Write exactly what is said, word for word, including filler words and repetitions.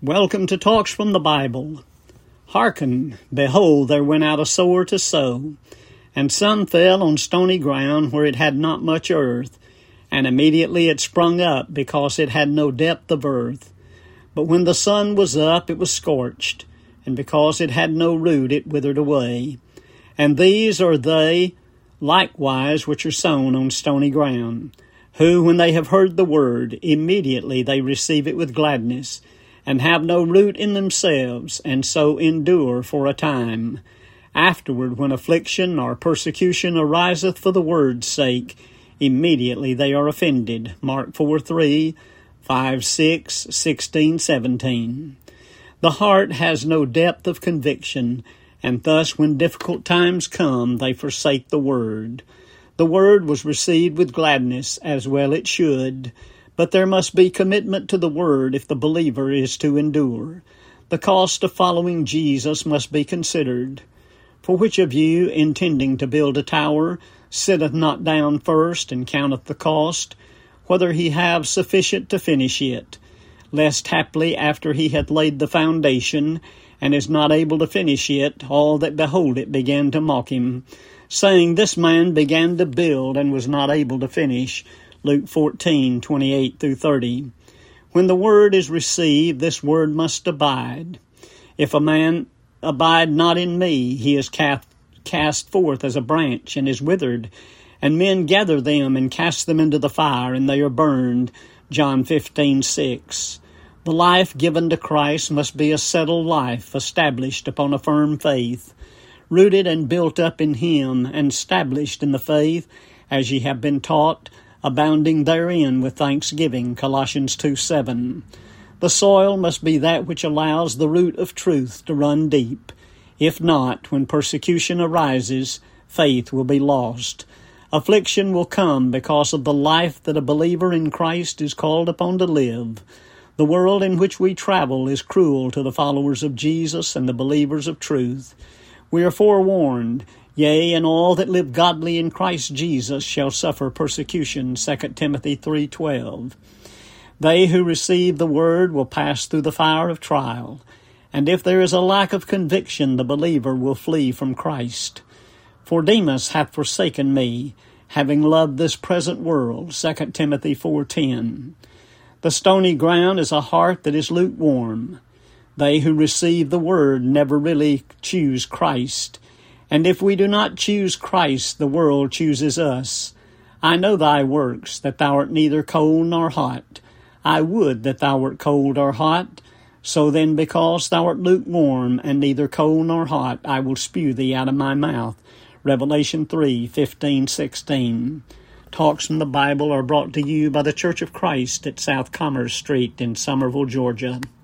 Welcome to Talks from the Bible. Hearken, behold, there went out a sower to sow, and some fell on stony ground where it had not much earth, and immediately it sprung up, because it had no depth of earth. But when the sun was up, it was scorched, and because it had no root, it withered away. And these are they likewise which are sown on stony ground, who, when they have heard the word, immediately they receive it with gladness, and have no root in themselves, and so endure for a time. Afterward, when affliction or persecution ariseth for the word's sake, immediately they are offended. Mark four three, five six, sixteen, seventeen. The heart has no depth of conviction, and thus when difficult times come, they forsake the word. The word was received with gladness, as well it should, but there must be commitment to the word if the believer is to endure. The cost of following Jesus must be considered. For which of you, intending to build a tower, sitteth not down first, and counteth the cost, whether he have sufficient to finish it? Lest haply after he hath laid the foundation, and is not able to finish it, all that behold it begin to mock him, saying, This man began to build, and was not able to finish. Luke fourteen, twenty-eight through thirty. When the word is received, this word must abide. If a man abide not in me, he is cast, cast forth as a branch, and is withered, and men gather them and cast them into the fire, and they are burned. John fifteen, six. The life given to Christ must be a settled life, established upon a firm faith, rooted and built up in him, and established in the faith, as ye have been taught, abounding therein with thanksgiving. Colossians two seven. The soil must be that which allows the root of truth to run deep. If not, when persecution arises, faith will be lost. Affliction will come because of the life that a believer in Christ is called upon to live. The world in which we travel is cruel to the followers of Jesus and the believers of truth. We are forewarned. Yea, and all that live godly in Christ Jesus shall suffer persecution. Second Timothy three twelve. They who receive the word will pass through the fire of trial, and if there is a lack of conviction, the believer will flee from Christ. For Demas hath forsaken me, having loved this present world. Second Timothy four ten. The stony ground is a heart that is lukewarm. They who receive the word never really choose Christ. And if we do not choose Christ, the world chooses us. I know thy works, that thou art neither cold nor hot. I would that thou wert cold or hot. So then, because thou art lukewarm, and neither cold nor hot, I will spew thee out of my mouth. Revelation three, fifteen, sixteen. Talks from the Bible are brought to you by the Church of Christ at South Commerce Street in Somerville, Georgia.